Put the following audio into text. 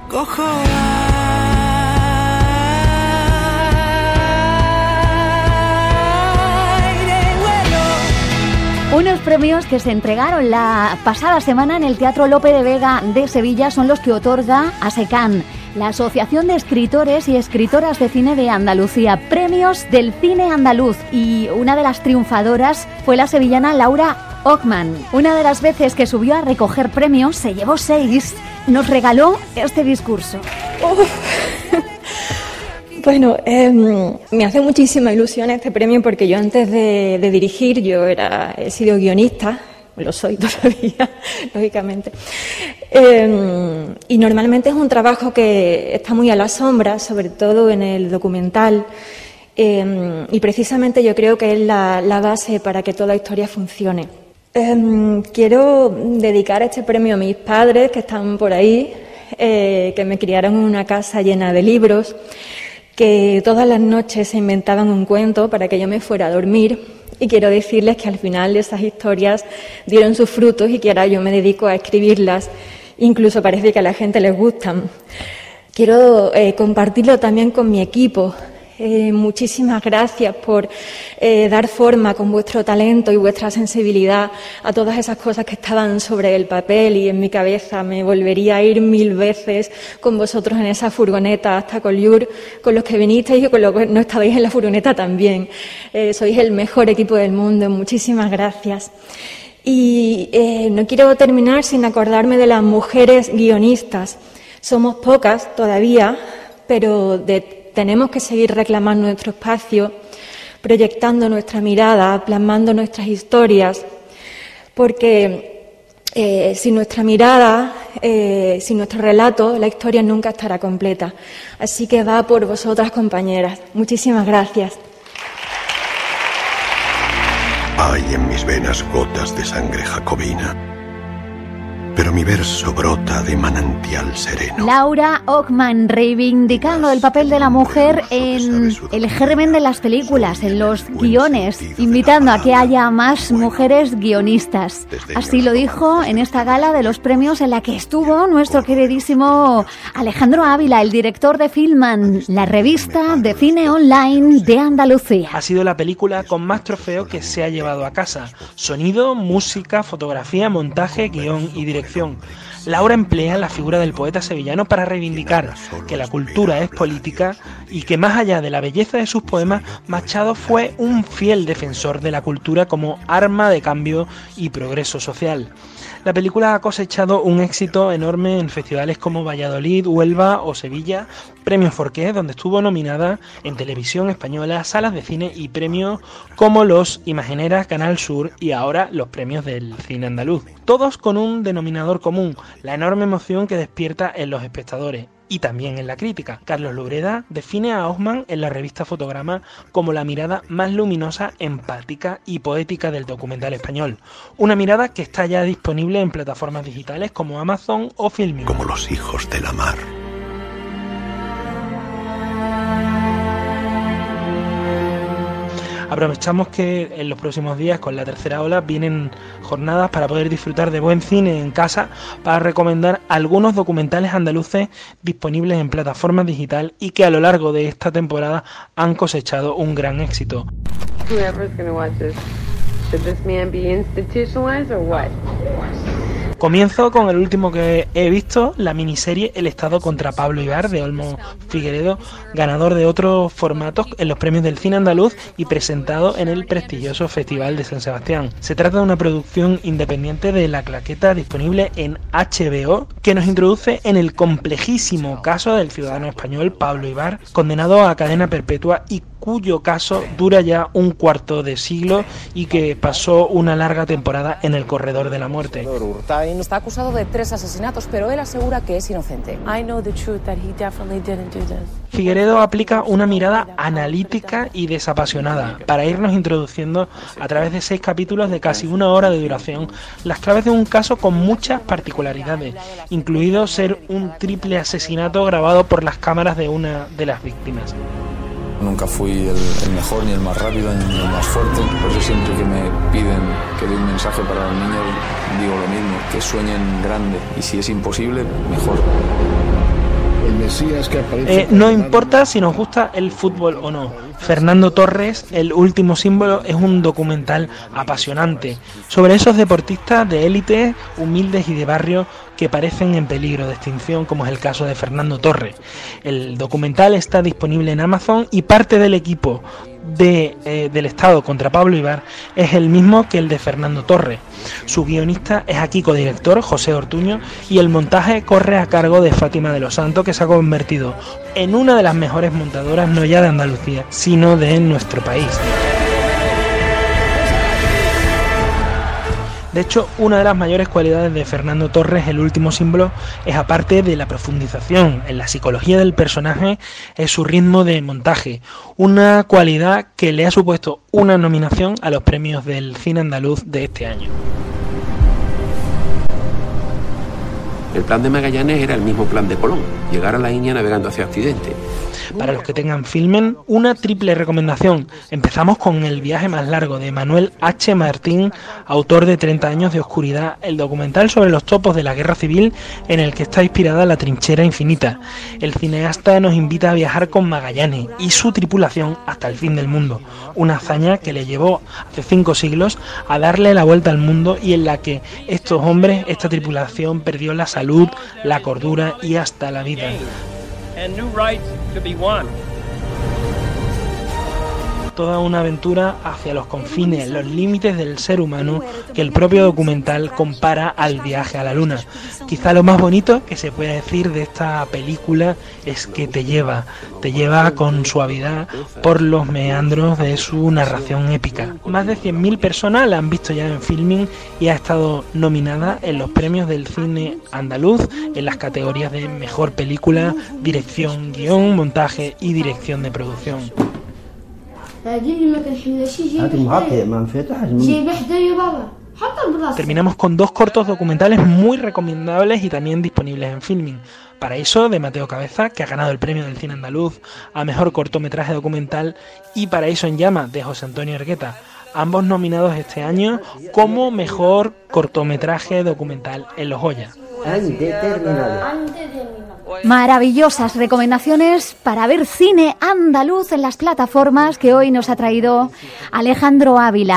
Cojo unos premios que se entregaron la pasada semana en el Teatro Lope de Vega de Sevilla son los que otorga ASECAN, la Asociación de Escritores y Escritoras de Cine de Andalucía, premios del cine andaluz, y una de las triunfadoras fue la sevillana Laura Ockman. Una de las veces que subió a recoger premios, se llevó 6, nos regaló este discurso. Bueno, me hace muchísima ilusión este premio porque yo antes de dirigir, he sido guionista, lo soy todavía, lógicamente, y normalmente es un trabajo que está muy a la sombra, sobre todo en el documental, y precisamente yo creo que es la base para que toda historia funcione. Quiero dedicar este premio a mis padres que están por ahí, que me criaron en una casa llena de libros, que todas las noches se inventaban un cuento para que yo me fuera a dormir, y quiero decirles que al final esas historias dieron sus frutos y que ahora yo me dedico a escribirlas, incluso parece que a la gente les gustan. Quiero compartirlo también con mi equipo. Muchísimas gracias por dar forma con vuestro talento y vuestra sensibilidad a todas esas cosas que estaban sobre el papel y en mi cabeza. Me volvería a ir 1000 veces con vosotros en esa furgoneta hasta Collioure, con los que vinisteis y con los que no estabais en la furgoneta también. Sois el mejor equipo del mundo. Muchísimas gracias. Y no quiero terminar sin acordarme de las mujeres guionistas. Somos pocas todavía, pero tenemos que seguir reclamando nuestro espacio, proyectando nuestra mirada, plasmando nuestras historias, porque sin nuestra mirada, sin nuestro relato, la historia nunca estará completa. Así que va por vosotras, compañeras. Muchísimas gracias. Hay en mis venas gotas de sangre jacobina, pero mi verso brota de manantial sereno. Laura Ockman, reivindicando el papel de la mujer en el germen de las películas, en los guiones, invitando a que haya más mujeres guionistas. Así lo dijo en esta gala de los premios en la que estuvo nuestro queridísimo Alejandro Ávila, el director de Filman, la revista de cine online de Andalucía. Ha sido la película con más trofeos que se ha llevado a casa. Sonido, música, fotografía, montaje, guión y dirección. Laura emplea la figura del poeta sevillano para reivindicar que la cultura es política y que más allá de la belleza de sus poemas, Machado fue un fiel defensor de la cultura como arma de cambio y progreso social. La película ha cosechado un éxito enorme en festivales como Valladolid, Huelva o Sevilla, premios Forqué, donde estuvo nominada en televisión española, salas de cine y premios como los Imagineras, Canal Sur y ahora los premios del cine andaluz. Todos con un denominador común, la enorme emoción que despierta en los espectadores. Y también en la crítica. Carlos Loureda define a Ockman en la revista Fotograma como la mirada más luminosa, empática y poética del documental español. Una mirada que está ya disponible en plataformas digitales como Amazon o Filmin. Como los hijos de la mar. Aprovechamos que en los próximos días, con la tercera ola, vienen jornadas para poder disfrutar de buen cine en casa, para recomendar algunos documentales andaluces disponibles en plataformas digital y que a lo largo de esta temporada han cosechado un gran éxito. Comienzo con el último que he visto, la miniserie El Estado contra Pablo Ibar, de Olmo Figueredo, ganador de otros formatos en los premios del cine andaluz y presentado en el prestigioso Festival de San Sebastián. Se trata de una producción independiente de La Claqueta, disponible en HBO, que nos introduce en el complejísimo caso del ciudadano español Pablo Ibar, condenado a cadena perpetua y cuyo caso dura ya un cuarto de siglo y que pasó una larga temporada en el corredor de la muerte. Está acusado de 3 asesinatos, pero él asegura que es inocente. Figueredo aplica una mirada analítica y desapasionada para irnos introduciendo a través de 6 capítulos de casi 1 hora de duración las claves de un caso con muchas particularidades, incluido ser un triple asesinato grabado por las cámaras de una de las víctimas. Nunca fui el mejor, ni el más rápido, ni el más fuerte. Por eso siempre que me piden que dé un mensaje para los niños, digo lo mismo, que sueñen grande. Y si es imposible, mejor. No importa si nos gusta el fútbol o no. Fernando Torres, El último símbolo, es un documental apasionante sobre esos deportistas de élite, humildes y de barrio que parecen en peligro de extinción, como es el caso de Fernando Torres. El documental está disponible en Amazon y parte del equipo del Estado contra Pablo Ibar es el mismo que el de Fernando Torres. Su guionista es aquí codirector, José Ortuño, y el montaje corre a cargo de Fátima de los Santos, que se ha convertido en una de las mejores montadoras no ya de Andalucía, sino de nuestro país. De hecho, una de las mayores cualidades de Fernando Torres, El último símbolo, es, aparte de la profundización en la psicología del personaje, es su ritmo de montaje, una cualidad que le ha supuesto una nominación a los premios del cine andaluz de este año. El plan de Magallanes era el mismo plan de Colón, llegar a la India navegando hacia Occidente. Para los que tengan Filmen, una triple recomendación. Empezamos con El viaje más largo, de Manuel H. Martín, autor de 30 años de oscuridad, el documental sobre los topos de la guerra civil en el que está inspirada La trinchera infinita. El cineasta nos invita a viajar con Magallanes y su tripulación hasta el fin del mundo, una hazaña que le llevó hace 5 siglos a darle la vuelta al mundo y en la que estos hombres, esta tripulación, perdió la salud, la cordura y hasta la vida. Toda una aventura hacia los confines, los límites del ser humano, que el propio documental compara al viaje a la luna. Quizá lo más bonito que se puede decir de esta película es que te lleva con suavidad por los meandros de su narración épica. Más de 100.000 personas la han visto ya en Filmin y ha estado nominada en los premios del cine andaluz en las categorías de mejor película, dirección, guión, montaje y dirección de producción. Terminamos con 2 cortos documentales muy recomendables y también disponibles en Filmin. Paraíso, de Mateo Cabeza, que ha ganado el premio del cine andaluz a mejor cortometraje documental, y Paraíso en llamas, de José Antonio Ergueta, ambos nominados este año como mejor cortometraje documental en los Goya. Maravillosas recomendaciones para ver cine andaluz en las plataformas que hoy nos ha traído Alejandro Ávila.